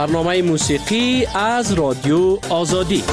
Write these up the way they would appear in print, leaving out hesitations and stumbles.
برنامه موسیقی از رادیو آزادی.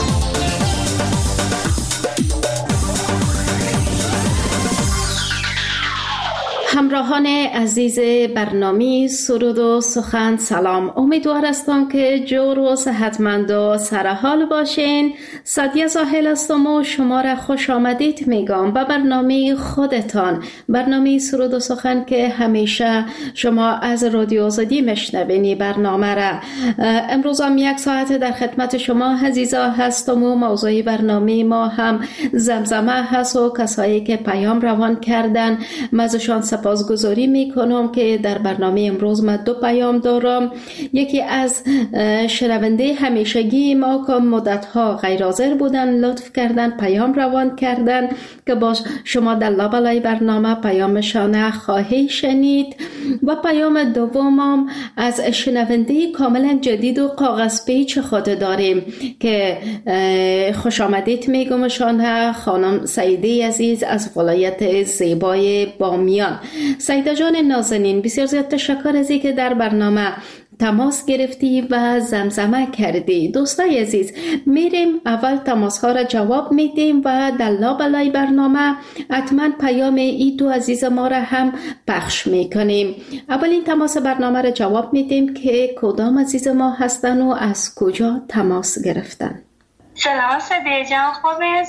همراهان عزیز برنامه سرود و سخن سلام. امیدوار هستم که جور و صحتمند و سرحال باشین. سعدیه زاهل هستم و شما را خوش آمدید میگم به برنامه خودتان، برنامه سرود و سخن که همیشه شما از رادیو آزادی میشنوین. برنامه را امروز هم 1 ساعت در خدمت شما عزیزا هستم و موضوع برنامه ما هم زمزمه هست و کسایی که پیام روان کردن مزشان سپاسگزاری میکنم که در برنامه امروز من 2 پیام دارم. یکی از شنونده همیشگی ما که مدتها غیر حاضر بودن لطف کردن پیام روان کردن که با شما در لابلای برنامه پیامشان خواهی شنید. و پیام دومم از شنونده کاملا جدید و کاغذ پیچ خود داریم که خوش آمدید میگمشان، خانم سعیده عزیز از ولایت زیبای بامیان. سعیده جان نازنین، بسیار زیاد تشکر از اینکه در برنامه تماس گرفتی و زمزمه کردی. دوستای عزیز، میریم اول تماس ها را جواب میدیم و در لابلای برنامه حتما پیام ای 2 عزیز ما را هم پخش میکنیم. اولین تماس برنامه را جواب میدیم که کدام عزیز ما هستن و از کجا تماس گرفتن. سلام سعیده جان، خوبه؟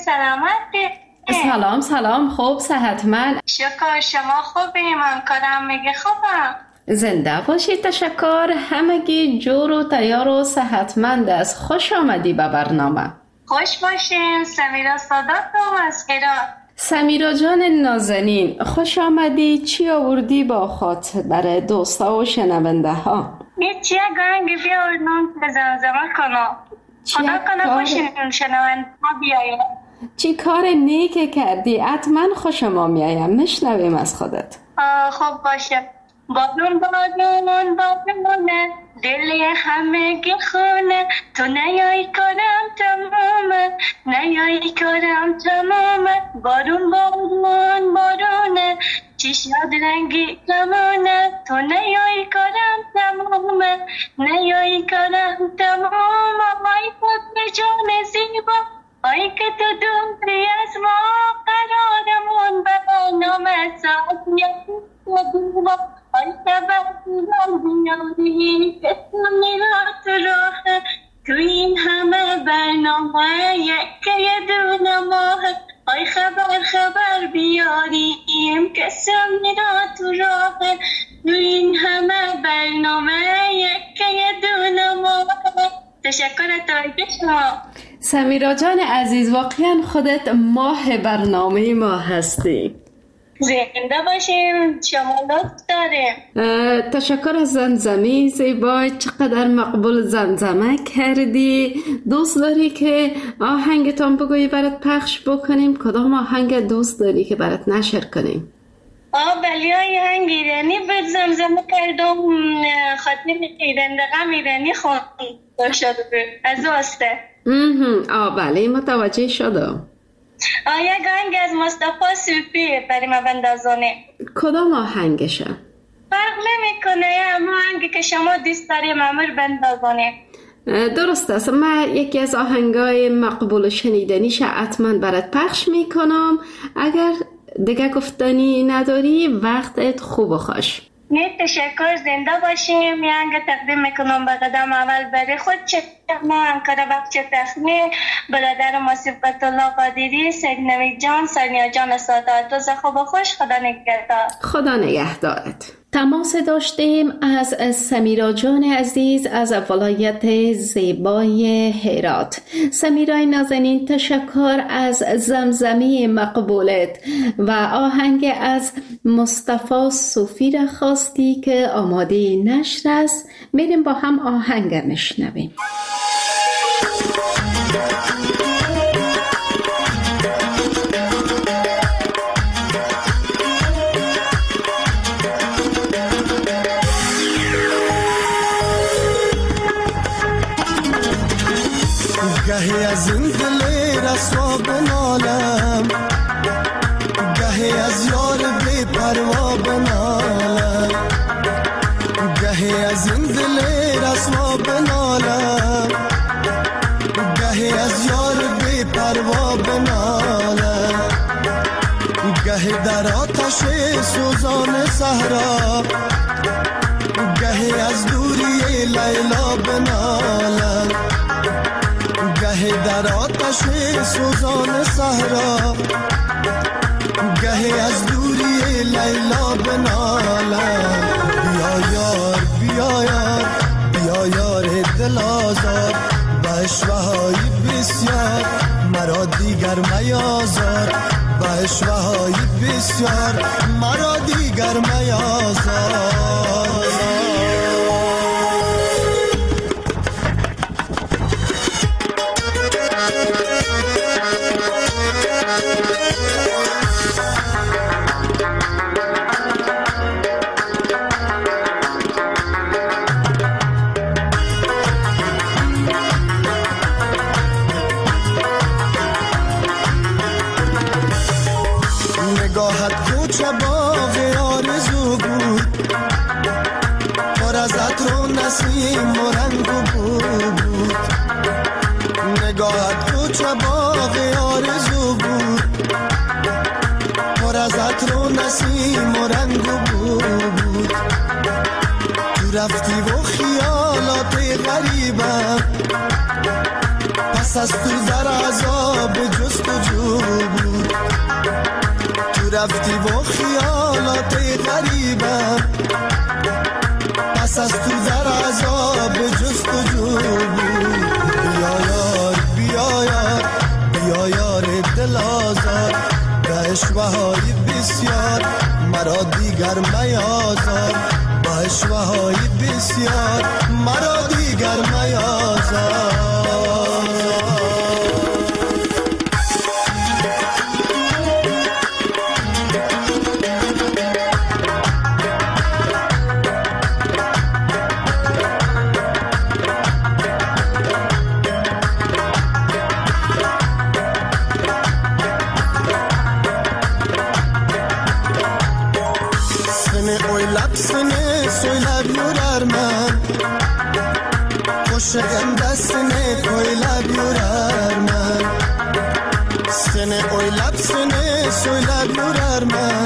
سلامت؟ سلام خوب صحتمند. شکر، شما خوبی؟ من کارم میگه خوبم. زنده باشید، تشکر. همگی جور و تیار و صحتمند است. خوش آمدی به برنامه. خوش باشین. سمیرا صداتم از هرات. سمیرا جان نازنین، خوش آمدی. چی آوردی با خود برای دوستا و شنونده ها؟ چی گنگی بیاردم که زمزمه کنم. خدا کنه خوشین شنونده ها بیایم. چی کار نیک کردی؟ حتما خوش ما میایم. میشنویم از خودت. خب باشه. بادون بادون بادونه دل همگی خونه، تو نیایی کارم تمامه، نیایی کارم تمامه. بارون بارون بارونه چی شد رنگی کمونه، تو نیایی کارم تمامه، نیایی کارم تمامه. آی خود جان زیبا، آی که تو دوری از ما قرارمون به برنامه ساعتی با آی خبر بیاری که تو میرا تو راه، تو این همه برنامه یکی دونه ماه. آی خبر بیاریم که تو میرا تو راه، تو این همه برنامه یکی دونه ماه. تشکر توجه شما. سمیرا جان عزیز، واقعا خودت ماه برنامه ما هستی. زنده باشیم، شما لطف داریم. تشکر از زمزمه زیبا. چقدر مقبول زمزمه کردی. دوست داری که آهنگتان بگویی برات پخش بکنیم؟ کدام آهنگ دوست داری که برات نشر کنیم؟ بلی آهنگ ایرانی به زمزمه کردم. خاطر ایرندقم ایرانی خوند شده از واسطه. بله متوجه شدم. یک آهنگ از مصطفی صوفی برای ما بندازونه. کدام آهنگشه؟ فرق نمیکنه، اما آهنگی که شما دوست داری مامور بندازونه. درست است. من یکی از آهنگای مقبول شنیدنیش حتما برات پخش میکنم. اگر دیگه گفتنی نداری وقتت خوب و خوش. نه تشکر، زنده باشیم. یه آهنگ تقدیم میکنم به قدم اول برای خود ما انکار بخش تخمی، برادر مصیبت الله قادری، سید نوید جان، سانیا جان سادات. روز خوب و خوش. خدا نگهدار. خدا نگهدارت. تماس داشتیم از سمیرا جان عزیز از ولایت زیبای هرات. سمیرا نازنین، تشکر از زمزمه مقبولت و آهنگ از مصطفی صوفی را خواستی که آماده نشر است. میریم با هم آهنگ نشنویم. گهی از این دل رسوا بنالم، گهی از یار بی پروا بنالم، گهی از این دل رسوا بنالم، گه در آتش سوزان صحرا، گه از دوری لیلا بنالم، گه در آتش سوزان صحرا، گه از دوری لیلا بنالم. بیا یار بیا یار بیا یار دل آزار، به اشوه‌های بسیار مرا دیگر میازار، به اشوه‌های بسیار مرا دیگر میازار. نگاهت کوچه باغ آرزو بود، پر از عطر و نسیم و رنگ و بو بود. نگاهت کوچه باغ آرزو بود، پر از عطر و نسیم و رنگ و بو بود. تو رفتی و خیالات غریبم، پس از تو در عذاب جستجو بود. رفتی با خیالات غریبم، پس از تو در عذاب جستجو بود. بیا یار بیا یار بیا یار دل آزار، به اشوه‌های بسیار مرا دیگر میازار، به اشوه‌های بسیار مرا دیگر میازار. Sene soylar yorar man, koşağımda sene koylar yorar man. Sene oylap sene soylar yorar man,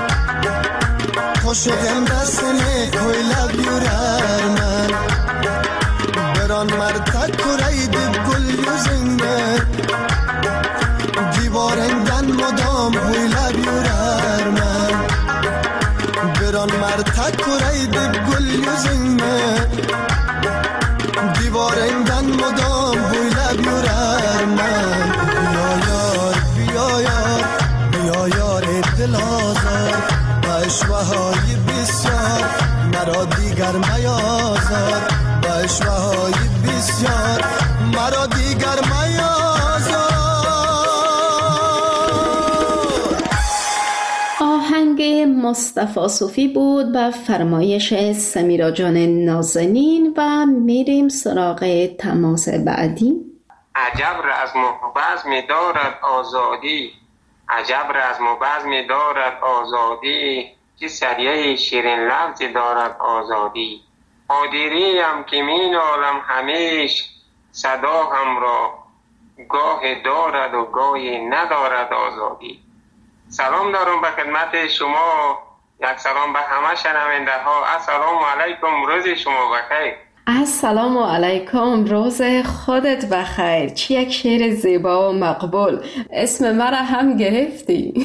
koşağımda sene koylar yorar man. Beran martak kuraydı gül yüzünde, divarından modam huylar yorar man. بران مرتک کرید گل yüzüne, divarından مدام بویلب یورر من. بیا یار بیا یار بیا یار دل آزار، به اشوه‌های بسیار مرا دیگر میازار، به اشوه‌های بسیار مرا دیگر میازار. آهنگ مصطفی صوفی بود به فرمایش سمیرا جان نازنین و میریم سراغ تماس بعدی. عجب رزم و بزم دارد آزادی، عجب رزم و بزم دارد آزادی، که سریه شیرین لفظ دارد آزادی. قادریم که می نالم همیش، صدا هم را گاه دارد و گاهی ندارد آزادی. سلام دارم به خدمت شما، یک سلام به همه شنونده ها. السلام علیکم، روز شما بخیر. السلام علیکم، روز خودت بخیر. چی یک شعر زیبا و مقبول، اسم مرا هم گرفتی.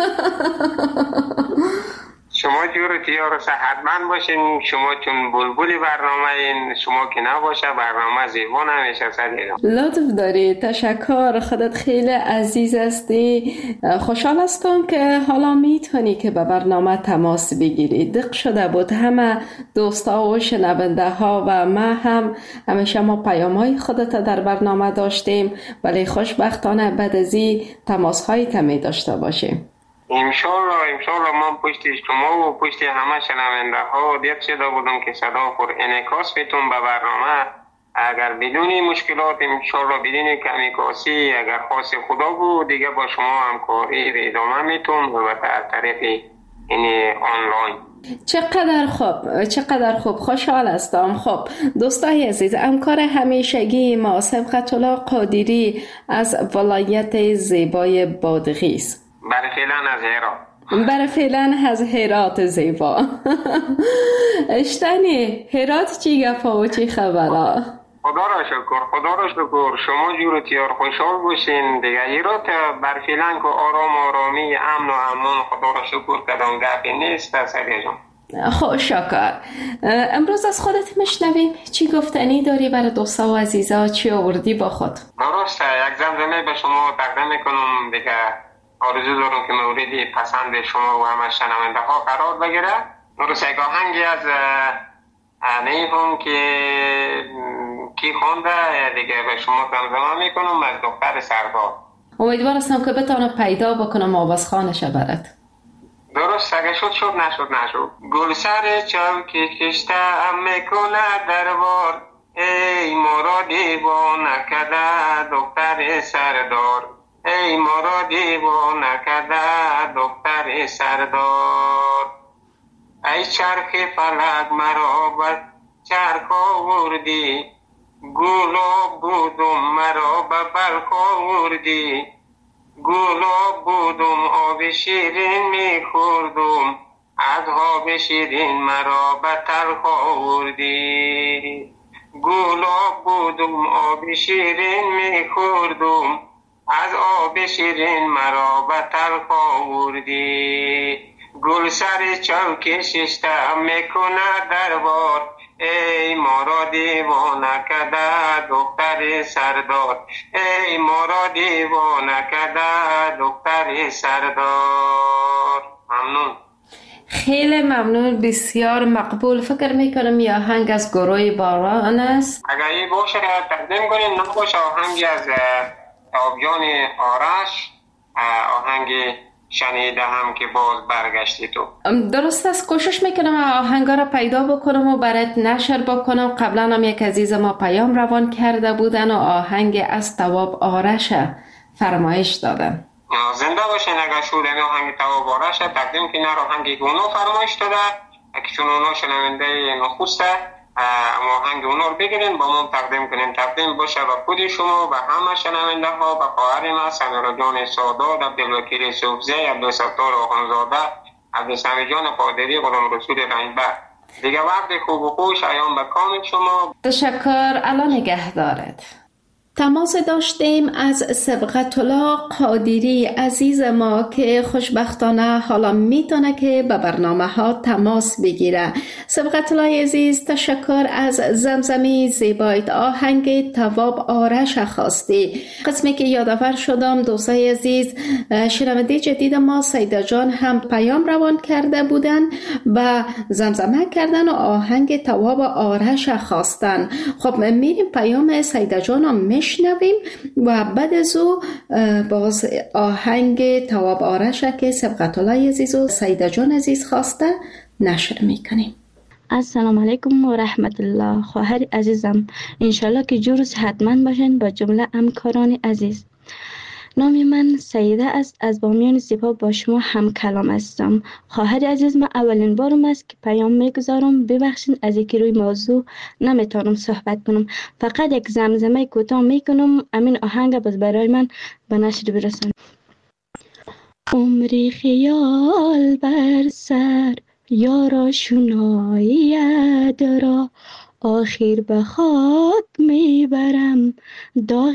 شما جور تیار صحتمند باشین، شما چون بلبلی برنامه این، شما که نباشه برنامه زیبا نمیشه. سلیقه لطف داری، تشکر، خودت خیلی عزیز هستی. خوشحال هستم که حالا میتونی که به برنامه تماس بگیری. دق شده بود همه دوستا و شنونده ها و ما هم همیشه ما پیام های خودت در برنامه داشتیم، ولی خوشبختانه بعد از این تماس های کمی داشته باشیم. انشالله من پشت شما و پشت همه شنونده ها دیت شده بودم که صدا پر انعکاس میتون به برنامه. اگر بدون مشکلات انشالله بدون کمی کاسی، اگر خواست خدا بود دیگه با شما همکاری ادامه میتون و از طریق این آنلاین. چقدر خوب، خوشحال هستم. خب دوستای عزیز، همکار همیشگی ما سبقت الله قادری از ولایت زیبای بادغیس. برخیلان از هرات. برای فعلا از هرات زیبا. اشتنی هرات چی گفا و چی خبره؟ خدا را شکر شما جور تیار خوشحال باشین دیگه. هرات بر فعلا که آرامی امن و امان، خدا را شکر کدام گپی نیست سریع جان. خب شکر. امروز از خودت میشنویم چی گفتنی داری برای دوستا و عزیزا، چی آوردی با خود؟ درسته، یک زمزمه به شما تقدیم میکنم دیگه. آرزو دارم که موردی پسند شما و همه شنونده ها قرار بگیره. درسته، یک آهنگی از نیفهم که کی خونده دیگه به شما زمزمه میکنم، از دختر سردار. امیدوار هستم که بتانم پیدا بکنم آوازخوانش برات. درست، اگه شد نشد. گل سر چوکی کشته میکنه دربار، ای مرا دیوانه کده دختر سردار، ای مرا دیوانه کده دختر سردار. ای چرخ فلک مرا بر چرخ آوردی، گلاب بودم مرا به بلخ آوردی، گلاب بودم آب شیرین میخوردم، از آب شیرین مرا به تلخ آوردی. گلاب بودم آب شیرین میخوردم، از آب شیرین مرا به تلخ آوردی. گل سر چوک ششته میکنه دربار، ای مرا دیوانه کده دختر سردار، ای مرا دیوانه کده دختر سردار. ممنون. خیلی ممنون، بسیار مقبول. فکر میکنم یه آهنگ از گروه باران است. اگر این باشه تقدیم کنیم، نباشه آهنگی از آبیان آرش، آهنگی شنیده هم که باز برگشتی تو. درست است، کوشش میکنم آهنگا را پیدا بکنم و برات نشر بکنم. قبلا هم یک عزیز ما پیام روان کرده بودن و آهنگ از تواب آرش فرمایش دادن. زنده باشین. اگر شد این آهنگ تواب آرش تقدیم کنین، آهنگی گونو فرمایش داده که چون اونا شنونده نخسته، آهنگ اونا رو بگیرین با ما تقدیم کنین. تقدیم باشه به خود شما، به همه شنونده ها، به خواهر ما سمیرا جان سادات، عبدالوکیل صوفزی، عبدالستار آخونزاده، عبدالسمی جان قادری، غلام رسول رنگبر. دیگه وقت خوب و خوش ایام به کام شما. تشکر. الان نگه دارد. تماس داشتیم از سبقت الله قادری عزیز ما که خوشبختانه حالا میتونه که به برنامه ها تماس بگیره. سبقت الله عزیز، تشکر از زمزمی زیبایت آهنگ تواب آرش خواستی. قسمی که یادآور شدم دوستای عزیز، شنونده جدید ما سیده جان هم پیام روان کرده بودن و زمزمه کردن و آهنگ تواب آرش خواستن. خب میریم پیام سیده جان هم میشنویم و بعد از او باز آهنگ تواب آرش که سبقت الله عزیز و سیده جان عزیز خواسته نشر میکنیم. السلام علیکم و رحمت الله. خواهر عزیزم، انشالله که جور و صحتمند باشین با جمله همکاران عزیز. نام من سیده است، از بامیان سپاه با شما هم کلام هستم. خواهر عزیز، من اولین بارم است که پیام میگذارم، ببخشین از اینکه روی موضوع نمیتونم صحبت کنم. فقط یک زمزمه کوتاه میکنم، امین آهنگ باز برای من به نشر برسان. عمری خیال بر سر یارا شنایت را، آخر به خاک میبرم داغ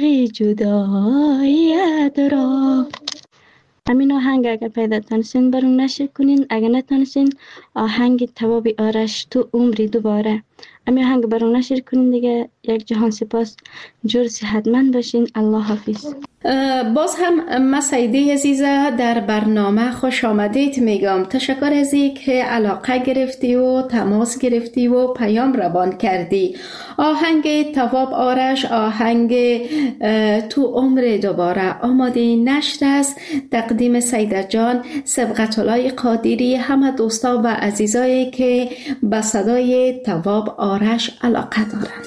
جدایت را. همین آهنگ اگر پیدا تانستین برون نشر کنین، اگر نتانستین آهنگ تواب آرش تو عمری دوباره. همین آهنگ برون نشر کنین دیگه. یک جهان سپاس، جور صحتمند باشین. الله حافظ. باز هم من سیده عزیزه در برنامه خوش آمدید میگم. تشکر از این که علاقه گرفتی و تماس گرفتی و پیام روان کردی. آهنگ تواب آرش، آهنگ تو عمر دوباره آماده نشر است. تقدیم سیده جان، سبقت الله قادری، همه دوستا و عزیزایی که به صدای تواب آرش علاقه دارند.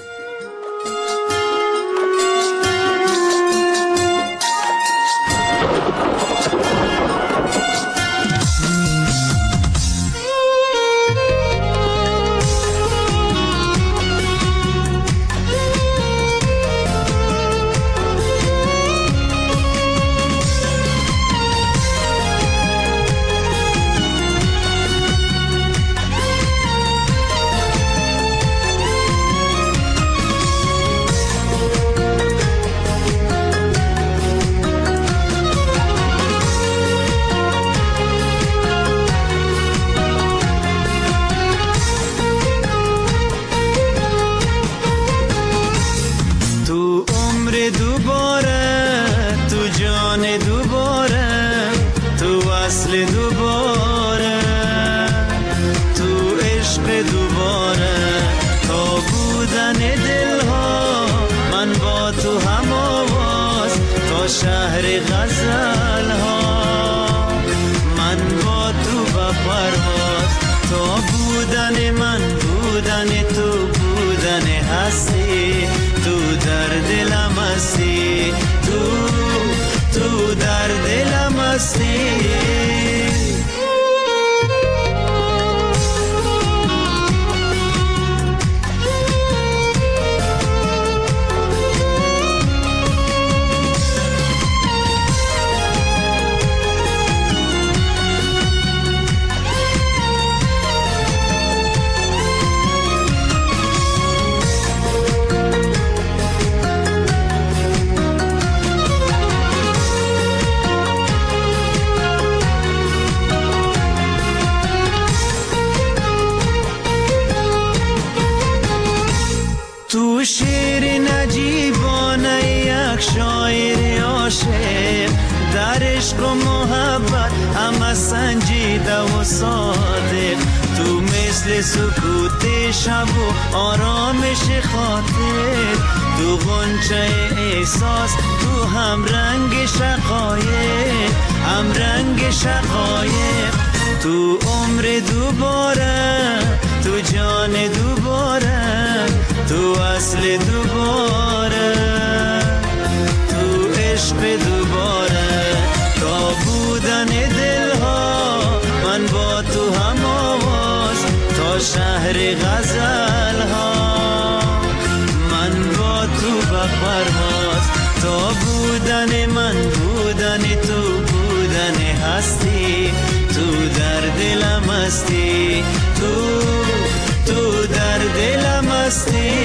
دوباره، تو اصل دوباره، تو عشق دوباره، تا بودن دلها من با تو هم آواز، تا شهر غزل ها من با تو با پرواز، تا بودن من بودن تو بودن هستی، تو در دلم هستی، تو در دلم هستی. تو شعر نجیبانه یک شاعر عاشق، در عشق و محبت همه سنجیده و صادق، تو مثل سکوت شب و آرامش خاطر، تو غنچه احساس، تو هم رنگ شقایق، هم رنگ شقایق، تو عمر دوباره، تو جان دوباره، تو اصل دوباره، تو عشق دوباره، تا بودن دلها من با تو هم آواز، تا شهر غزل ها من با تو با پرواز، تا بودن من بودن تو بودن هستی، تو در دلم هستی، تو در دلم هستی.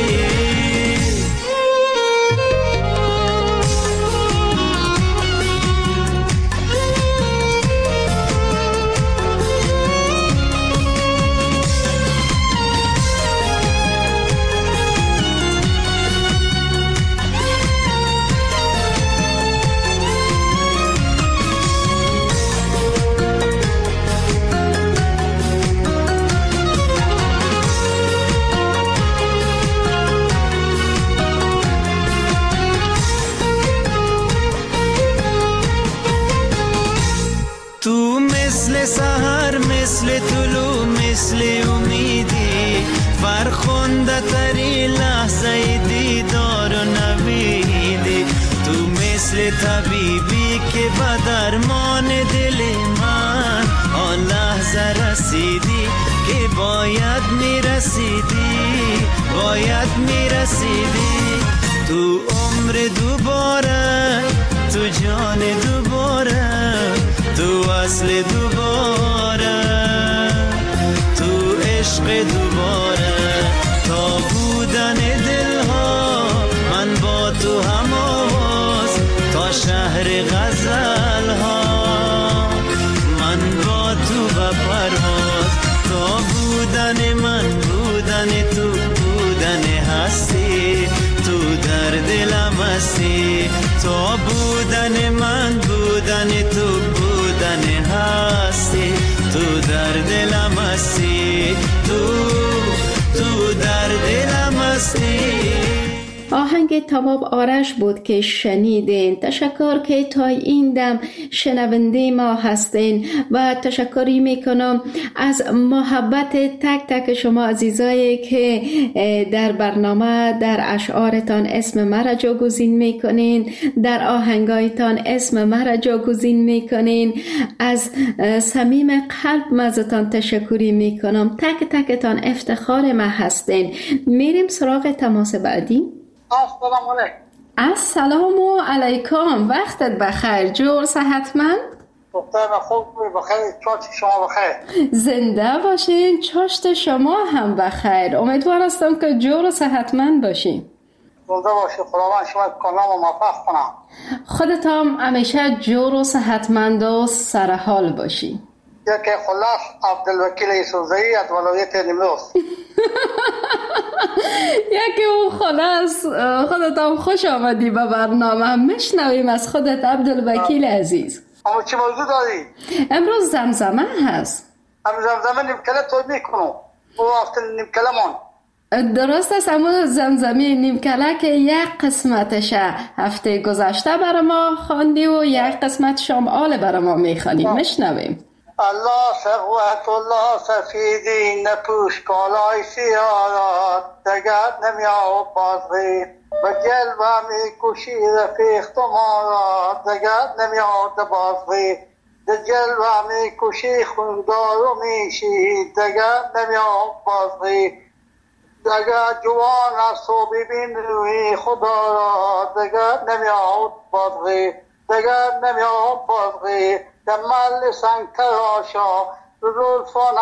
تو مثل سحر، مثل طلوع، مثل امیدی، فرخنده تری لحظه دیدار و نویدی، تو مثل طبیبی که به درمان دل من آن لحظه رسیدی که باید میرسیدی، باید میرسیدی، تو عمر دوباره، تو جان دوباره، تو اصل دوباره، تو عشق دوباره، تا بودن دلها من با تو هم آواز، تا شهر غزل ها من با تو به پرواز، تا بودن من بودن تو بودن هستی، تو در دلم هستی، تا بودن من بودن تو بودن هستی، تو در دلم هستی، تو در دلم هستی. آهنگ تواب آرش بود که شنیدین. تشکر که تا این دم شنونده ما هستین و تشکری میکنم از محبت تک تک شما عزیزایی که در برنامه در اشعارتان اسم مرا جاگزین میکنین، در آهنگایتان اسم مرا جاگزین میکنین. از صمیم قلب ازتان تشکری میکنم. تک تکتان افتخار ما هستین. میریم سراغ تماس بعدی. السلام علیکم. السلام علیکم. وقتت بخیر. جور صحتمند؟ دختر خوب بخیر. چاشت شما بخیر. زنده باشین. چاشت شما هم بخیر. امیدوار هستم که جور و صحتمند باشین. زنده باشین. خداوند شما کاملا موفق کنم. خودت هم همیشه جور و صحتمند و سرحال باشی. یکی خلاص عبدالوکیل یوسفزئی از ولایت نیمروز. یکی اون خلاص. خودتان خوش آمدی به برنامه. مشنویم از خودت عبدالوکیل عزیز. اما چه موضوع داری؟ امروز زمزمه هست. زمزمه نیمکله تو میکنم او وقت نیمکله من درست است. اما زمزمه نیمکله که یک قسمتشه هفته گذشته برای ما خواندی و یک قسمت شمال برای ما میخوانی. مشنویم. الله سقوت الله سفیدی نپوش کالای سیارات دگر نمیاب بازی به جلوه میکشی رفیق تو ما را دگر نمیاد بازی به جلوه میکشی خوندار و میشی دگر نمیاد بازی دگر جوان از تو ببین روی خدا را دگر نمیاد بازی دگر نمیاد بازی دمال سنگ تراشا زلفان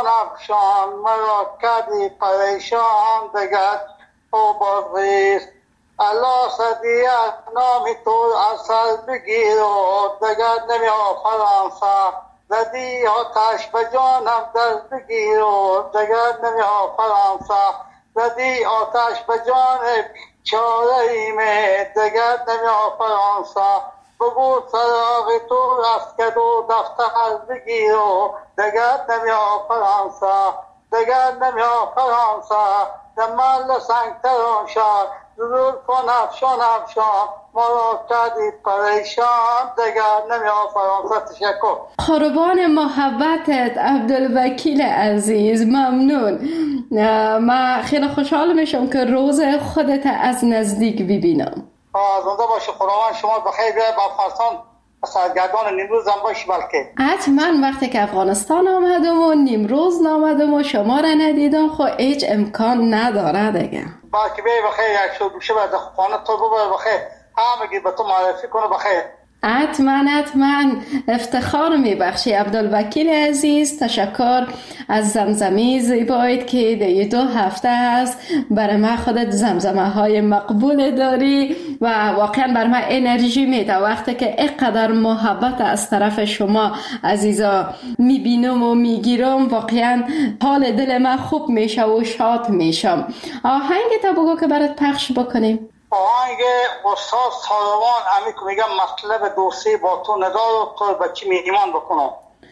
افشان مرا کردی پریشان دگر او بازیست الله صدیق نامی تو اصل بگیر و دگر نمیاد فرانسه زدی آتش به جانم دست بگیر و دگر نمیاد فرانسه زدی آتش به جانب چاره ایمه دگر نمیاد فرانسه بگو سراغ تو رست کد و دفتر بگیر و دگر نمیاد فرانسه دگر نمیاد فرانسه دمال سنگ تراشا زلفان افشان مرا کردی پریشان دگر نمیاد فرانسه. تشکر. قربان محبتت عبدالوکیل عزیز. ممنون. من خیلی خوشحال میشم که روز خودت از نزدیک ببینم. زنده باشی. خداوند شما بخیر بیاید به افغانستان سرگردان نیمروز هم باشی. بلکه حتما وقتی که افغانستان آمدم و نیمروز نامدم و شما را ندیدم خب هیچ امکان نداره دیگه. بلکه بیایی بخیر یک شو گوشه به خانه تو ببر بخیر همگی به تو معرفی کنه بخیر. حتما افتخار میبخشی عبدالوکیل عزیز. تشکر از زمزمه زیبایت که دیگه 2 هفته هست برای من خودت زمزمه های مقبول داری و واقعا برای من انرژی میده وقتی که اینقدر محبت از طرف شما عزیزا میبینم و میگیرم. واقعا حال دل من خوب میشه و شاد میشم. آهنگ تا بگو که برات پخش بکنیم. آهنگ استاد ساروان امی که میگم مطلب دوستی با تو ندار تو بچی ایمان بکنم.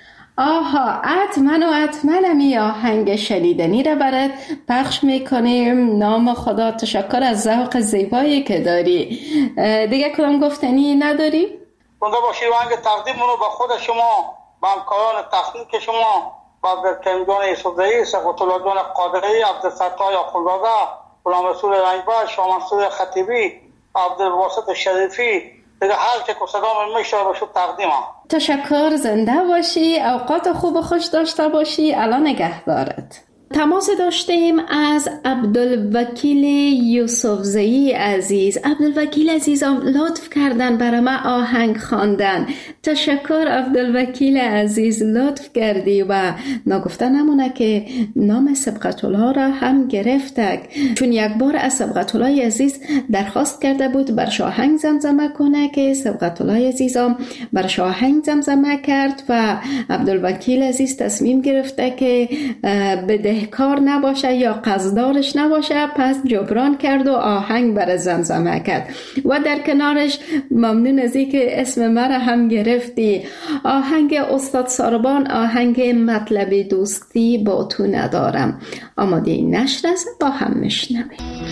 آها حتما می آهنگ شنیدنی را برات پخش میکنیم. نام خدا. تشکر از ذوق زیبایی که داری. دیگه کدام گفتنی نداری؟ زنده باشی. آهنگ تقدیمونو به خود شما، به همکاران تکنیک شما، به عبدالکریم جان یوسفزئی، سقوط الله جان قادری، عبدالفتاح آخوندزاده، غلام رسول رنجبر، شاه منصور خطیبی، عبدالواسط شریفی، دیگه هر که که صدام میشه باشو تقدیمم. تشکر. زنده باشی. اوقات خوب و خوش داشته باشی. الان نگهدارت. تماس داشتیم از عبدالوکیل یوسفزئی عزیز. عبدالوکیل عزیزم لطف کردن برای من آهنگ خواندن. تشکر عبدالوکیل عزیز، لطف کردی و نگفته نمونه که نام سبقت الله را هم گرفتک، چون یک بار از سبقت الله عزیز درخواست کرده بود بر آهنگ زمزمه کنه که سبقت الله عزیزم بر آهنگ زمزمه کرد و عبدالوکیل عزیز تصمیم گرفته که بدهکار نباشه یا قصدارش نباشه، پس جبران کرد و آهنگ بر زمزمه کرد و در کنارش ممنون از اینکه اسم مرا هم گرفتی. آهنگ استاد ساربان، آهنگ مطلب دوستی با تو ندارم. آماده نشر است، با هم میشنویم.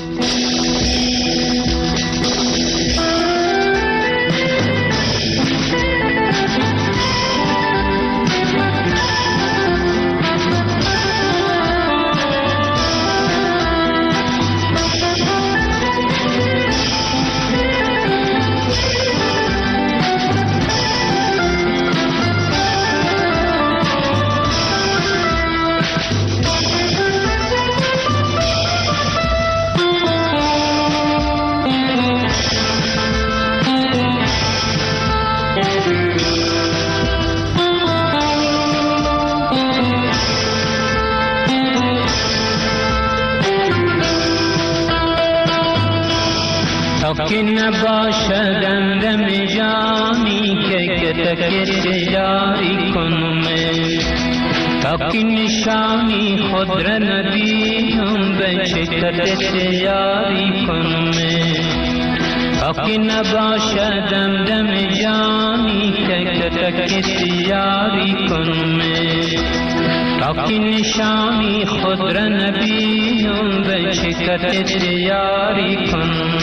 که نباشدم دم جانی که تکر جاری کنم تا که نشانی خود را نبینم به شکلت یاری کنم تا که نباشدم دم جانی که کسی یاری کنم تا که نشانی خود را نبینم به شکلت یاری کنم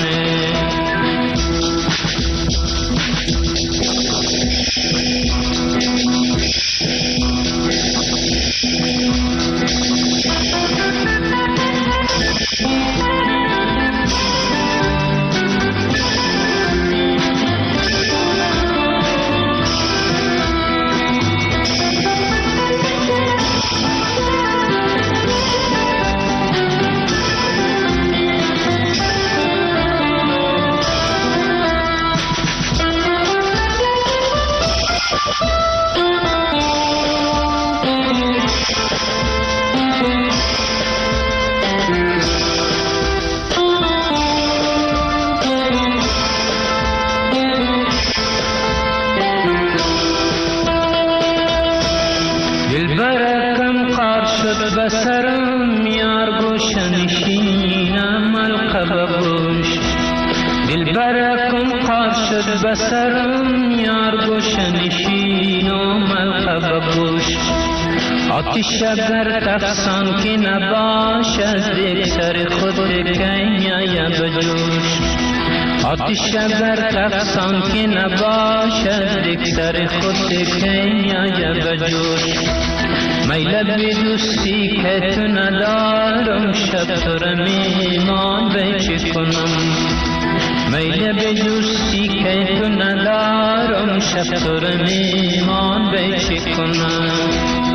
بسرم یار گوشنشینم القبه بوش دل برکم قار شد بسرم یار گوشنشینم القبه بوش آتش اگر تفسان که نباش از یک سر خود کنیا بجوش آتش اگر تفسان که نباش از یک سر خود کنیا بجوش میل به دوستی که تو ندارم شب تو را میمان به چه کنم میل به دوستی که تو ندارم شب تو را میمان به چه کنم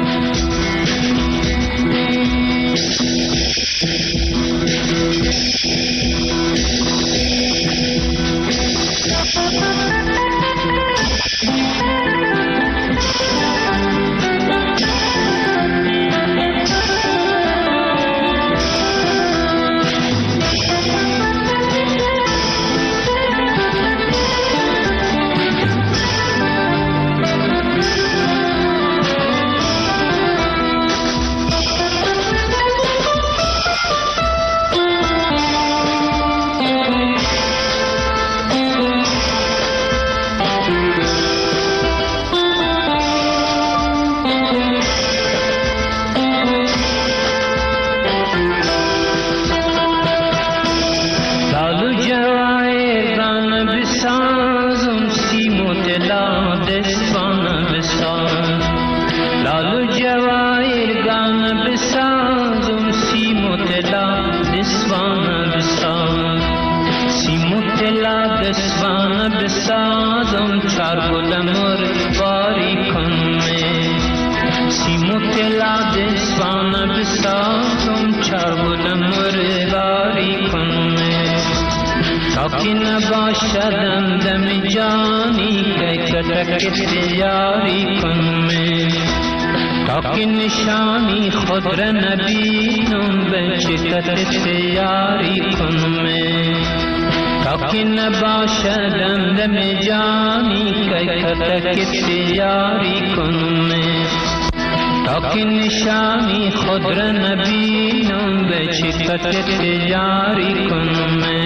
که نباشدم دم جانی که کتک یاری کنم تا که نشانی خود را نبینم به چکت یاری کنم تا که نباشدم دم جانی که کتک یاری کنم تا که نشانی خود را نبینم به چکت یاری کنم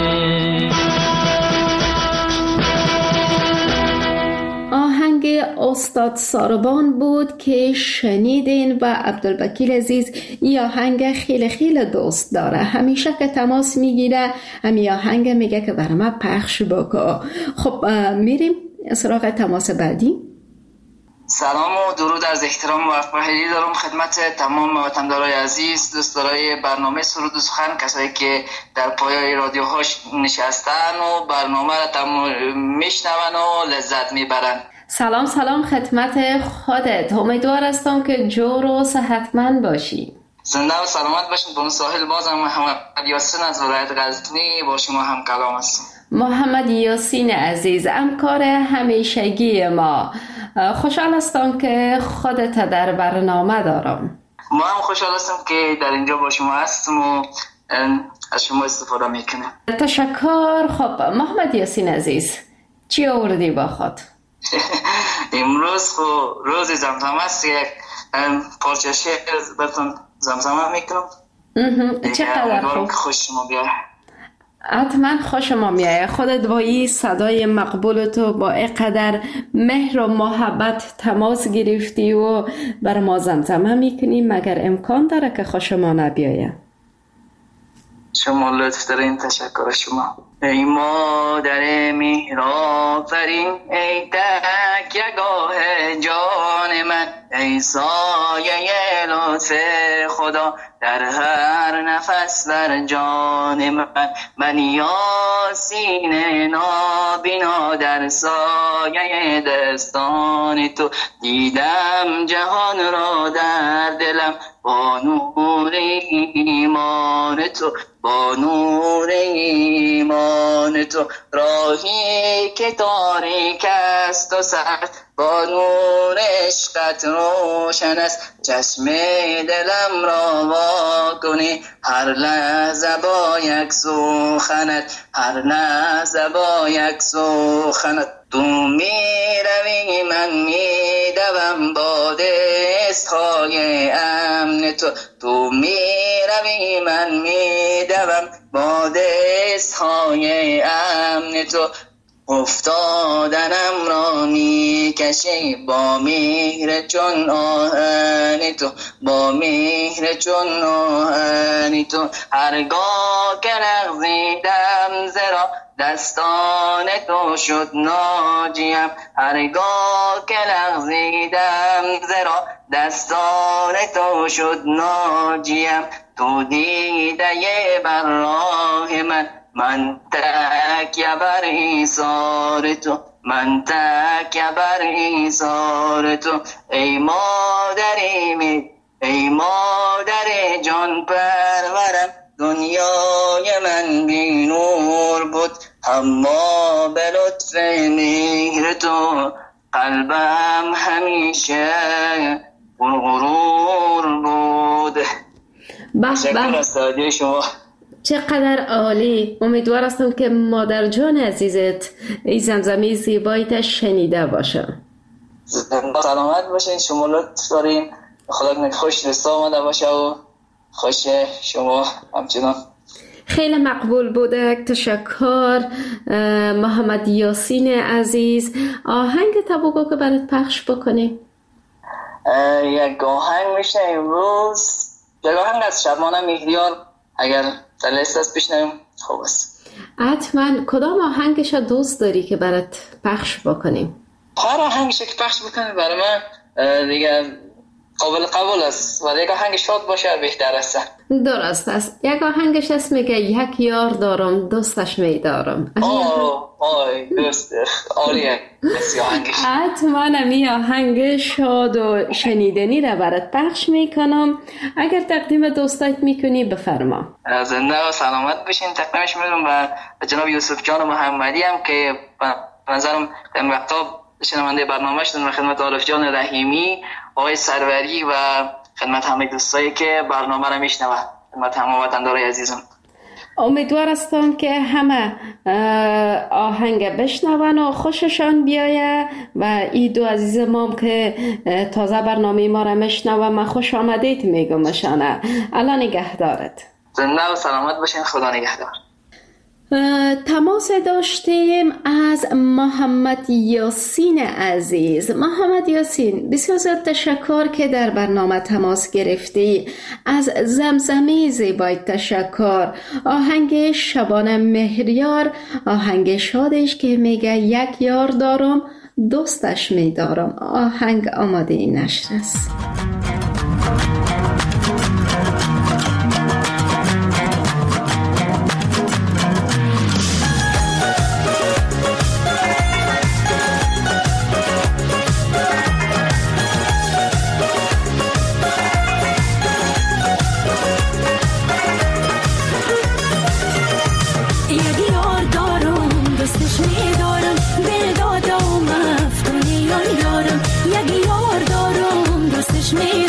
استاد ساربان بود که شنیدین و عبدالوکیل عزیز این آهنگ خیلی دوست داره، همیشه که تماس میگیره همین آهنگ میگه که برای من پخش بکن. خب میریم سراغ تماس بعدی. سلام و درود از احترام و افراحی دارم خدمت تمام وطندارای عزیز، دوستدارای برنامه سرود و سخن، کسایی که در پایه رادیوهاش نشستن و برنامه را میشنون و لذت میبرن. سلام خدمت خودت، امیدوار هستم که جور و صحتمند باشی. زنده و سلامت باشین. بانو ساحل بازم محمد یاسین از ولایت غزنی با شما هم کلام هستم. محمد یاسین عزیز، همکار همیشگی ما، خوشحال هستم که خودت در برنامه دارم. ما هم خوشحال هستم که در اینجا با شما هستم و از شما استفاده میکنم. تشکر. خب محمد یاسین عزیز، چی آوردی با خود؟ امروز روز زمزمه است، یک پارچه شعر براتون زمزمه میکنم. چقدر خوب. خوش شما بیاره. حتما خوش ما میایه. خودت با این صدای مقبول تو با اینقدر مهر و محبت تماس گرفتی و بر ما زمزمه میکنی، مگر امکان داره که خوش ما نبیایه؟ شما لطف دارین، تشکر شما. ای مادر مهرآفرین، ای تکیه‌گاه جان من، ای سایه لطف خدا در هر نفس در جان من یاسین نابینا در سایه دستان تو، دیدم جهان را در دلم با نور ایمان تو، با نور ایمان تو. راهی که تاریک است و سرد با نور عشقت روشن است، چشم دلم را وا کنی هر لحظه با یک سخنت، هر لحظه با یک سخنت. تو می روی من می دوم با دستهای امن تو، تو می روی من می دوم با دستهای امن تو. افتادنم را می کشی با مهر چون آهن تو، با مهر چون آهن تو. هرگاه که لغزیدم زرا دستان تو شد ناجیم، هرگاه که لغزیدم زرا دستان تو شد ناجیم. تو دیده بر راه من تکیه بر ایثار تو، من تکیه بر ایثار تو. ای مادری ای مادر جان پرورم، دنیای من بی نور بود، اما به لطف مهر تو قلبم همیشه غرور بود. تشکر از توجه شما. چقدر عالی. امیدوار هستم که مادر جان عزیزت این زمزمه زیبایت شنیده باشه. سلامت باشین. شما لطف دارین. خدا کنه خوش رسا آمده باشه و خوش شما همچنان. خیلی مقبول بوده. تشکر محمد یاسین عزیز. آهنگ تبوگو که برات پخش بکنی؟ یک آهنگ میشه امروز، یک آهنگ از شبانه مهریار، اگر دلست است بشنویم خوب است. حتما. کدام آهنگش دوست داری که برات پخش بکنیم؟ هر آهنگش که پخش بکنیم برای من دیگه قابل قبول است، ولی یک آهنگ شاد باشه بهتر است. درست است. یک آهنگش است میگه یک یار دارم دوستش میدارم. دوست عالیه. حتما می آهنگ شاد و شنیدنی را برات پخش میکنم. اگر تقدیم دوستایت میکنی بفرما. زنده و سلامت بشین. تقدیمش میدم به جناب یوسف جان محمدی هم که به نظرم این وقتا شنونده برنامه شدن، و خدمت عارف جان رحیمی، آقای سروری و خدمت همه دوستایی که برنامه را میشنون، خدمت همه وطندارای عزیزم. امیدوار هستم که همه آهنگ بشنون و خوششان بیایه و این دو عزیز ما که تازه برنامه ما را میشنون من خوش آمدید میگم مشانه. الله نگهدارت. زنده و سلامت باشین. خدا نگهدار. تماس داشتیم از محمد یاسین عزیز. محمد یاسین، بسیار زیاد تشکر که در برنامه تماس گرفتی. از زمزمه زیبای تشکر. آهنگ شبانه مهریار، آهنگ شادش که میگه یک یار دارم دوستش میدارم. آهنگ آماده نشر است. Me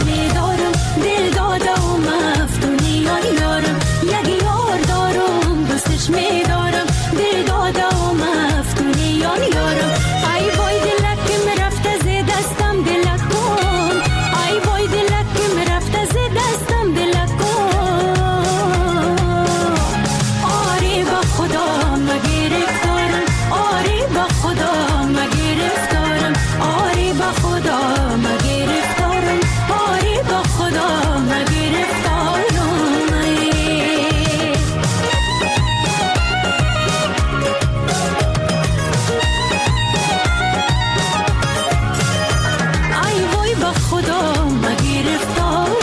چشمی دارم دل داده و مفتونیان یارم یک یار دارم دوستش می دارم دل داده و مفتونیان یارم ای وای دلکم رفته ز دستم دلکم ای وای دلکم رفته ز دستم دلکم آری با خدا مگرفتارم آری با خدا مگرفتارم آری با خدا مگرفتارم آری با خدا مگرفتارم ای وای با خدا مگرفتارم.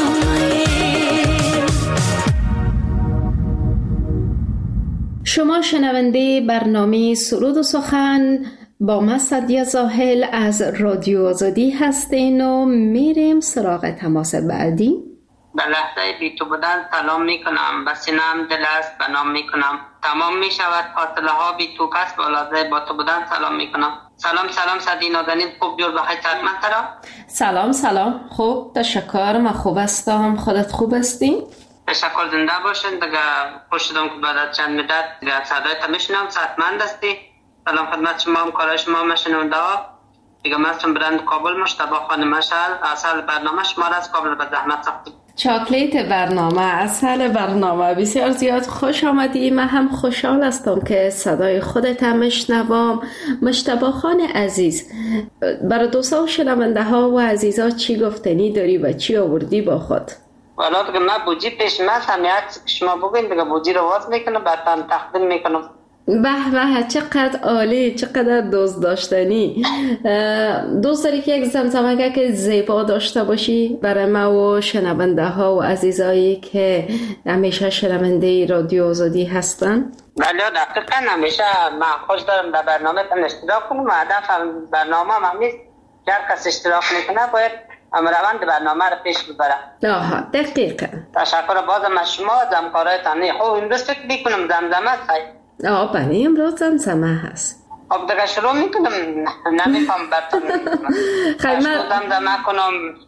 شما شنونده برنامه سرود و سخن با من سعدیه زاهل از رادیو آزادی هستین و میریم سراغ تماس بعدی. به لحظه بی تو بودن سلام میکنم، به سینم دل است به نام میکنم، تمام میشود فاصله ها بی تو پس با لحظه با تو بودن سلام میکنم. سلام سلام سعدی نازنین، خوب جور بخیر صحتمند ترا؟ سلام خوب تشکر، من خوب هستم، خودت خوب هستی؟ تشکر، زنده باشین. دیگه خوش شدم که بعد از چند مدت دیگه صدایت میشنم، صحتمند هستی؟ سلام خدمت شما، همکارای شما، مشنونده ها. دیگه من هستم برند کابل، مجتبی خانم مشعل. اصل برنامه شما را از کابل به زحمت ساختیم. چاکلیت برنامه، اصل برنامه، بسیار زیاد خوش آمدی. من هم خوشحال هستم که صدای خودت هم میشنوم. مجتبی خان عزیز، برای دوستا و شنونده ها و عزیزا چی گفتنی داری و چی آوردی با خود؟ والا دیگه من بوجی پیش من همیت شما بگوین دیگه بوجی رو واز میکنم براتون تقدیم میکنم. به چقدر عالی، چقدر دوست داشتنی. دوست داری که یک زمزمه که زیبا داشته باشی برای ما و شنونده ها و عزیزایی که همیشه شنونده رادیو آزادی هستن؟ بله دقیقا، همیشه من خوش دارم در برنامه تن اشتراک کنم. هدف برنامه هم نیست که هر کس اشتراک میکنه باید روند برنامه رو پیش ببره. آها دقیقا. تشکر بازم از شما، از همکارایتان. خب امروز فکر میکنم زمزمه هست. بله امروز زمزمه هست. خب دیگه شروع میکنم، نمیفهم براتون خیلی زمزمه کنم.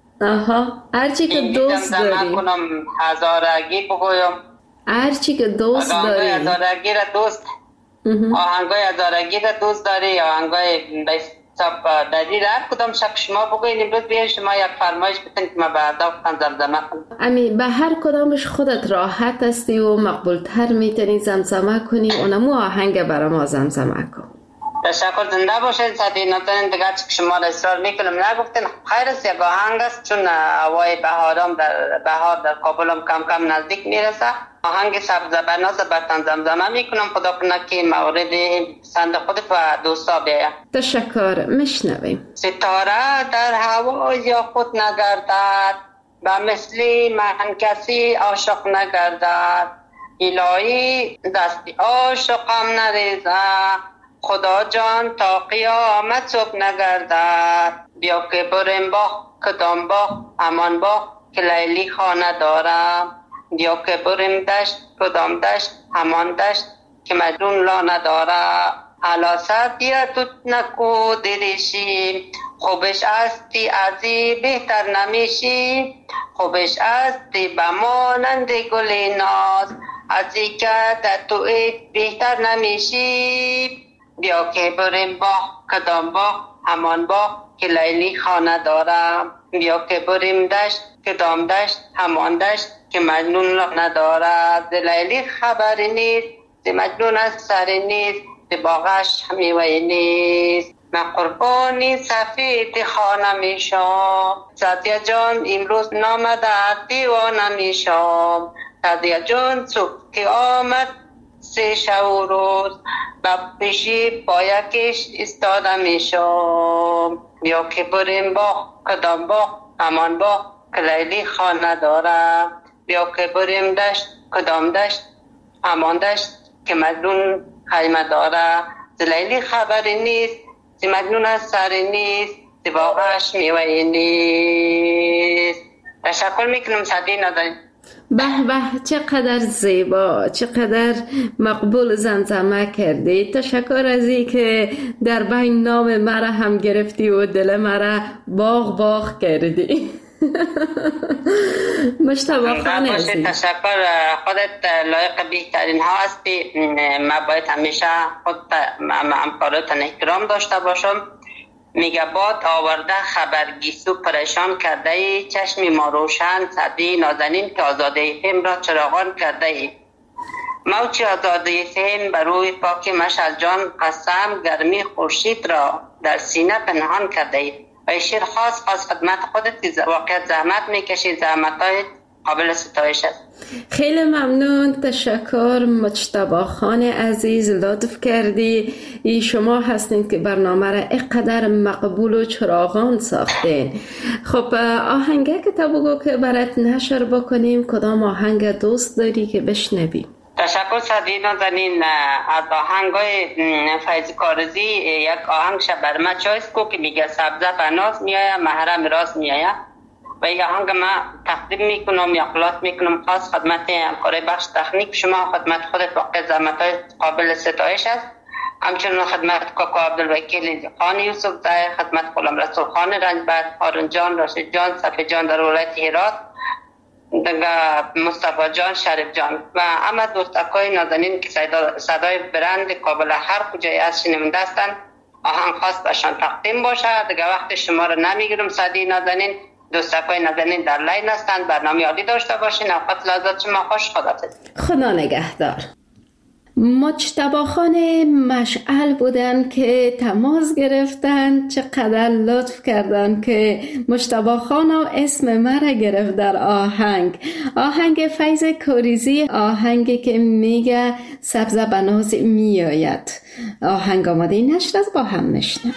هرچی که دوست داری. زمزمه کنم، هزارگی بگویم. هرچی که دوست داری. هزارگی را دوست، آهنگای هزارگی را دوست داری، آهنگای سب دادی را هر کدام شب شما بگوین. امروز بیاین شما یک فرمایش بتین که ما به هدف زمزمه کنم. به هر کدامش خودت راحت هستی و مقبول تر میتونی زمزمه کنی. اونمو آهنگ برای ما زمزمه کن. تشکر، زنده باشید. سعدی نازنین، دیگه که شما را اصرار میکنم نگفتین خیر است. یک آهنگ است چون هوای بهار در کابل هم کم کم نزدیک میرسه. آهنگ سبز بناز براتون زمزمه میکنم. خدا کنه که مورد پسند خودت و دوستا بیاید. تشکر، میشنویم. ستاره در هوای خود نگردد، به مثل من کسی عاشق نگردد. الهی دستی عاشقم نریزه، خدا جان تا قیامت صبح نگردد. بیا که بریم با کدام با همان با که لیلی خانه دارم. بیا که بریم دشت کدام دشت همان دشت که مجنون لا نداره. حالا سردیه توت نکو دریشی، خوبش استی ازی بهتر نمیشی. خوبش استی بمانند گل ناز، ازی که در تو بهتر نمیشی. بیا که بریم با کدام با همان با که لیلی خانه دارم. بیا که بریم دشت کدام دشت همان دشت که مجنون نداره. ز لیلی خبری نیست، ز مجنون از سری نیست، ز باغش میوه نیست. من قربانی سفید خانه میشم، سعدیه جان امروز نامده دیوانه میشم. سعدیه جان صبح که آمد سه شب و روز، به پیشی پایکش استاده میشم. بیا که بریم با کدام با همان با که لیلی خانه داره. بیا که بریم دشت کدام دشت همان دشت که مجنون خیمه داره. ز لیلی خبری نیست، ز مجنون از سری نیست، ز باغش میوه نیست. تشکر میکنم سعدی نازنین. به چقدر زیبا، چقدر مقبول زمزمه کردی. تشکر از این که در بین نام مرا هم گرفتی و دل مرا باغ کردی. مجتبی خان عزیز، تشکر. خودت لایق بهترین ها هستی. من باید همیشه خود همکاراتن احترام داشته باشم. میگه باد آورده خبرگیسو پریشان کرده ای، چشم ما روشن صدی نازنین که آزاده فهم را چراغان کرده ای. موچی آزاده فهم بر روی پاک مشعل جان قسم گرمی خورشید را در سینه پنهان کرده ای. و شیر خاص خدمت خودت که واقعیت زحمت میکشی، زحمت های قابل ستایش است. خیلی ممنون، تشکر مجتبی خان عزیز، لطف کردی. ای شما هستین که برنامه را اینقدر مقبول و چراغان ساختین. خب آهنگه که تا بگو که برات نشر بکنیم، کدام آهنگ دوست داری که بشنویم؟ تشکر سعدی نازنین. از آهنگای فیض کارزی یک آهنگ بر ما چویس کو که میگه سبزه بناز میایه محرم راست میایه و این آهنگ ما تقدیم میکنم یا خلاص میکنم خاص خدمت همکارای بخش تکنیک شما، خدمت خودت واقع زحمت‌های قابل ستایش است. همچنین خدمت کاکا عبدالوکیل خان یوسف زاهر، خدمت غلام رسول خان رنجبر، هارون جان، راشد جان، صفی جان در ولایت هرات، مصطفی جان، شریف جان و همه دوستکای نازنین که صدای برند کابل هر کجای از شنونده هستند. آهنگ خاص بهشان تقدیم باشه. دیگه وقت شما رو نمیگیرم سعدی نازنین. دوستکای نازنین در لین هستند. برنامه عالی داشته باشین. اوقات لحظات شما خوش. خدا نگهدار. مجتبی خان مشعل بودن که تماس گرفتن، چقدر لطف کردن که مجتبی خان اسم مرا گرفت در آهنگ فیض کاریزی، آهنگی که میگه سبزه بناز میآید. آهنگ آماده نشر از با هم نشنویم.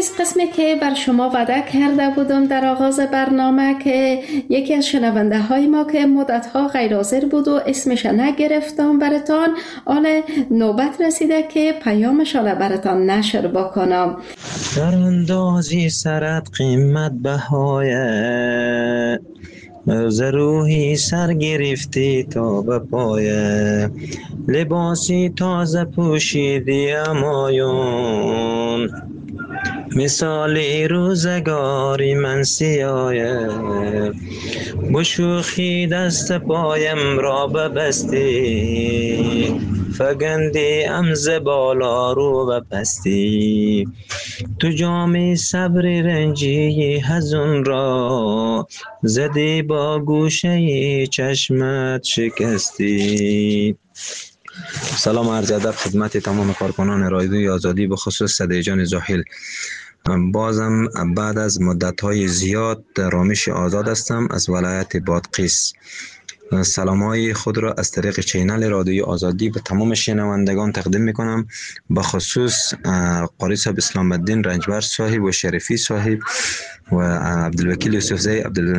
عزیز، قسمی که بر شما وعده کرده بودم در آغاز برنامه که یکی از شنونده های ما که مدت ها غیر حاضر بود و اسمش نگرفتم براتان، حال نوبت رسیده که پیامش براتان نشر بکنم. در اندازی سرت قیمت بهایه، روحی سر گرفتی تا به پایه، لباسی تازه پوشیدی امایون، مثالی روزگاری من سیایه، بشوخی دست پایم را ببستی، فگندی امز بالا رو بپستی، تو جام صبر رنجی هزون را، زدی با گوشه چشمت شکستی. سلام عرض ادب خدمت تمام کارکنان رادیوی آزادی، به خصوص صدای جان زاحل. بازم بعد از مدت‌های زیاد رامش آزاد هستم از ولایت بادغیس. سلام‌های خود را از طریق چینل رادیوی آزادی به تمام شنوندگان تقدیم می‌کنم، به خصوص قاری صاحب اسلام الدین رنجبر صاحب و شریفی صاحب و عبدالوکیل یوسفزی،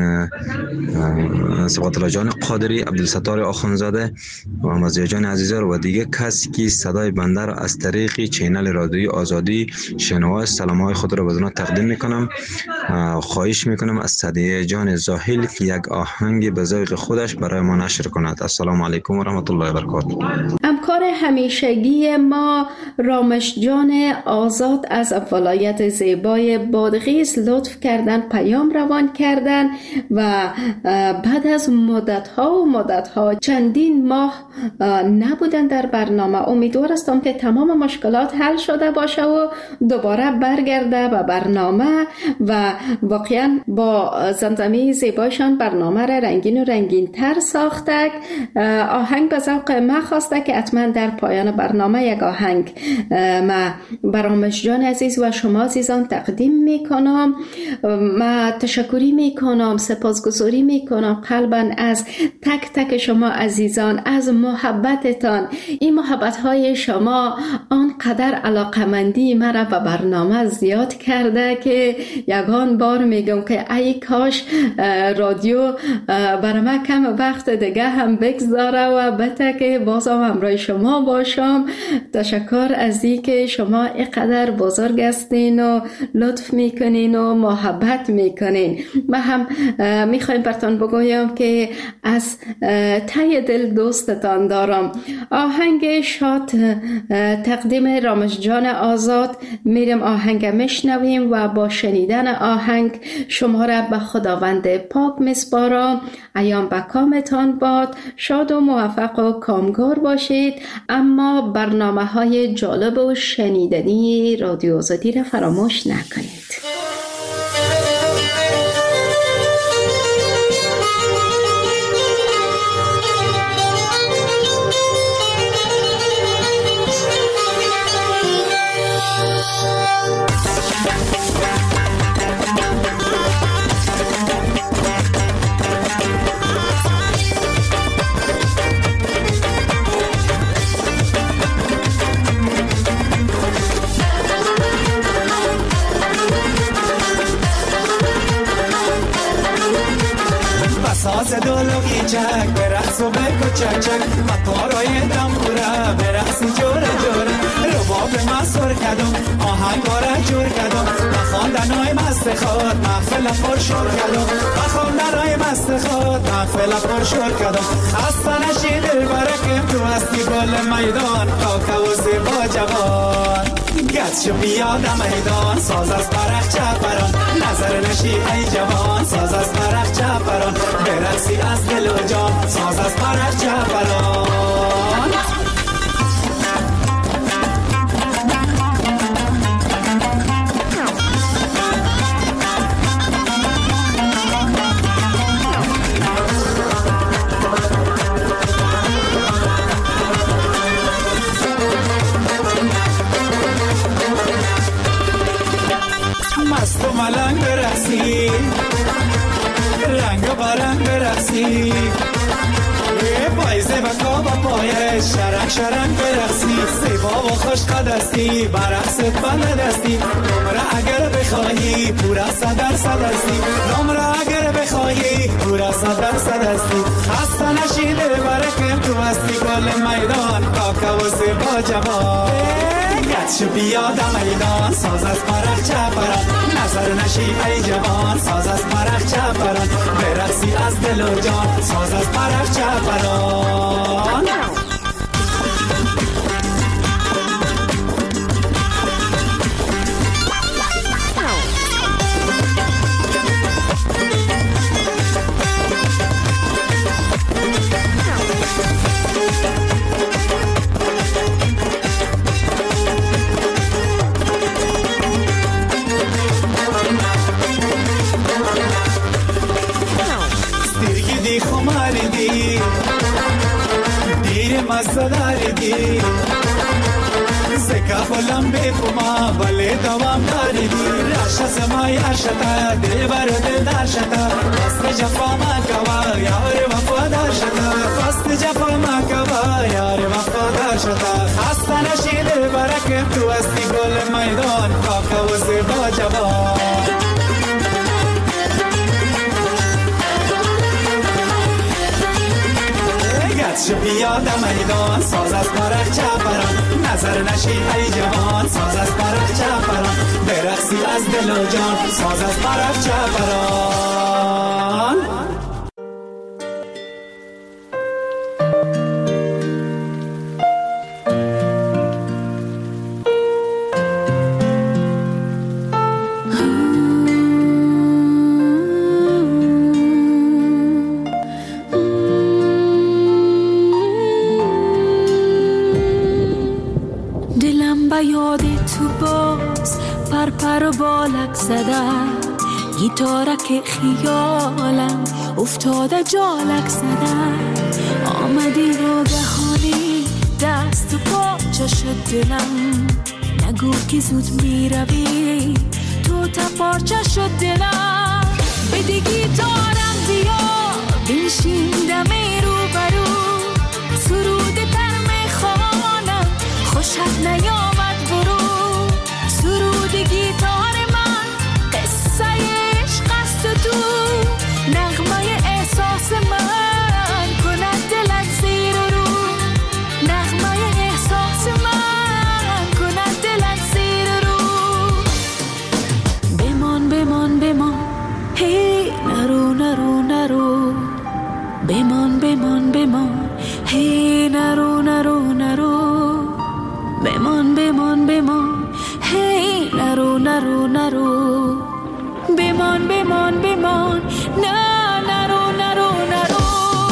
سبحت الله جان قادری، عبدالستار آخونزاده و مزیه جان عزیزه و دیگه کسی که صدای بنده را از طریق چینل رادیوی آزادی شنوا سلام‌های خود را بدون تقدیم می‌کنم. خواهش می‌کنم از صدیه جان زاحل که یک آهنگ به ذوق خودش برای ما نشر کند. السلام علیکم و رحمت الله و برکاته. همکار همیشگی ما رامش جان آزاد از ولایت زیبای بادغیس لطف کردن پیام روان کردن و بعد از مدت‌ها چندین ماه نبودن در برنامه. امیدوار هستم که تمام مشکلات حل شده باشه و دوباره برگرده به برنامه و واقعا با زمزمه زیبایشان برنامه را رنگین و رنگین تر ساخته. آهنگ به ذوق ما خواسته که حتما در پایان برنامه یک آهنگ ما برامش جان عزیز و شما عزیزان تقدیم میکنم. ما تشکری میکنم، سپاسگزاری میکنم قلباً از تک تک شما عزیزان، از محبتتان. این محبت های شما آنقدر علاقمندی مرا به برنامه زیاد کرده که یگان بار میگم که ای کاش رادیو برای ما کم وقت دیگه هم بگذاره و بته که بازم همراه شما باشم. تشکر از این که شما اینقدر بزرگ هستین و لطف میکنین و محبت میکنین. ما هم میخوایم براتون بگویم که از ته دل دوستتان دارم. آهنگ شاد تقدیم رامش جان آزاد میریم آهنگ میشنویم و با شنیدن آهنگ شما را به خداوند پاک میسپارم. ایام به کامتان باد، شاد و موفق و کامگار باشید. اما برنامه های جالب و شنیدنی رادیو آزادی را فراموش نکنید. ساز دولوگی چک برقص و بگو چک چک مطارای دمبوره برقصی جوره جوره رباب مسور کدم آهنگا را جور کدم بخواندنای مست خود محفل پرشور کدم بخواندنای مست خود محفل پرشور کدم اصلا نشی دل برکم تو هستی گل میدان کاکا و زیبا جوان گت شو بیادم میدان ساز از برخ چپران نظر نشی ای جوان ساز از برخ چپران برقصی از دل و جان ساز از برخ چپران. مست و ملنگ برقصی رنگ با رنگ برقصی پایزه و کابا پایش شرنگ شرنگ برقصی زیبا و خوش قدستی برقصت بلدستی نمره اگر بخواهی پورا 100% استی نمره اگر بخواهی پورا 100% استی خسته نشی دل برکم تو هستی گل میدان کاکا و زیبا جوان گتشو بیاد میدان ساز از پرخ چپران نظر نشی ای جوان ساز از پرخ چپران برقصی از دل و جان ساز از پرخ چپران مزداریدی زکا بلم به پما ولی دوام داریدی راش زما یاشتا دل بر دل داشتا فست جفا ما کوا یار وفادار شتا فست جفا ما کوا یار وفادار شتا خسته نشی دل برکم تو استی گل میدان کاکا و زیبا جوان گتشو بیاد میدان ساز از پرخ چپران نظر نشی ای جوان ساز از پرخ چپران برقصی از دل و جان ساز از پرخ چپران پر و بالک زده گیتارک خیالم افتاده جالک زده آمدی ناگهانی دست و پاچه شد دلم نگو که زود میروی تو تا پارچه شد دلم بده گیتارم بیا بنشین دم رو برو سرود تر میخوانم خوشت نیامد برو سرود گیتار من قصه عشق است تو نغمه احساس من کند دلت زیر رو نغمه احساس من کند دلت زیر رو بمان بمان بمان هی نرو نرو نرو بمان بمان بمان هی نرو نرو نرو بمان بمان بمان هی نرو نرو نرو بمان بمان بمان نه نرو نرو نرو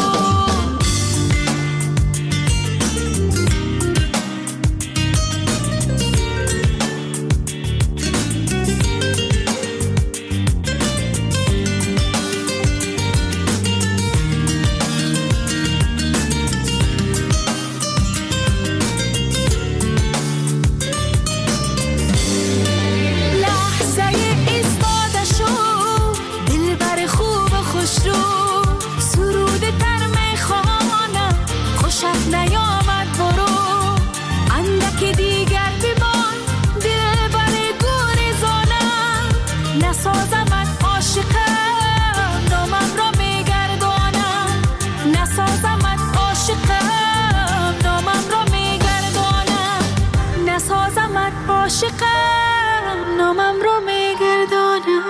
عاشقم نامم رو میگردانم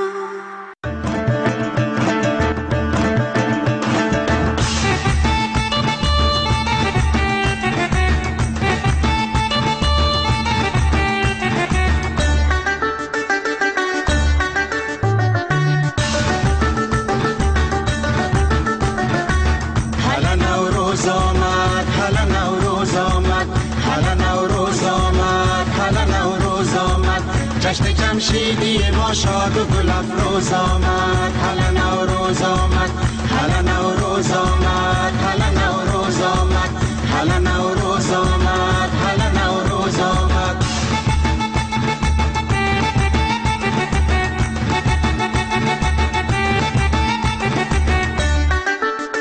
جشن جمشیدی ما شاد و گل افروز آمد هلا نوروز آمد هلا نوروز آمد هلا نوروز آمد هلا نوروز آمد هلا نوروز آمد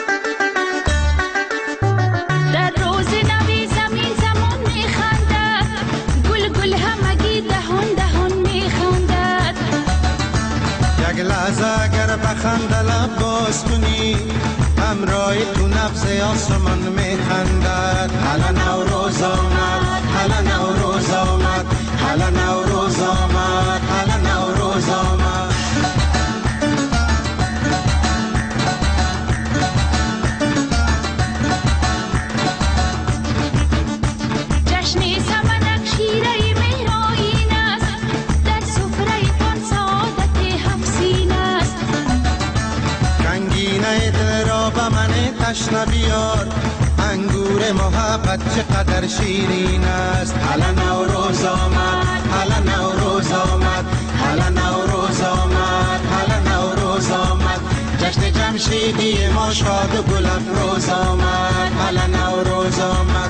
در روز نوی زمین زمان میخندد اگر بخنده لب باز کنی همراه تو نبض آسمان میخندد. حالا نوروز آمد، حالا نوروز آمد، حالا نوروز آمد، حالا نوروز آمد. جشن سمنک شیره مهرآیین است، در سفره تان سعادت هفسین است. رنگینه دل را به من تشنه بیار، انگور محبت چقدر شیرین است. حالا نوروز آمد، حالا نوروز آمد، حالا نوروز آمد، حالا نوروز آمد. جشن جمشیدی ما شاد و گل افروز آمد. حالا نوروز آمد.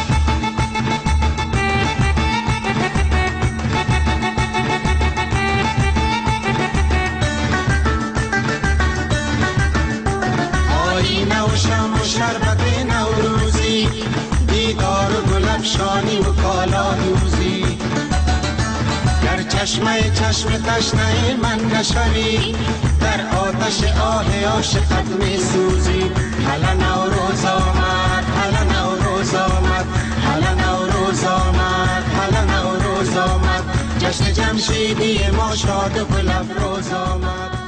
آینه و شم و شربت نوروزی، دیدار و گل افشانی و کالا دوزی. گر چشمه تشنه من نشوی، در آتش آه عاشقت می سوزی. حالا نوروز آمد، حالا نوروز آمد، حالا نوروز آمد، حالا نوروز آمد. جشن جمشیدی ما شاد و گل افروز آمد.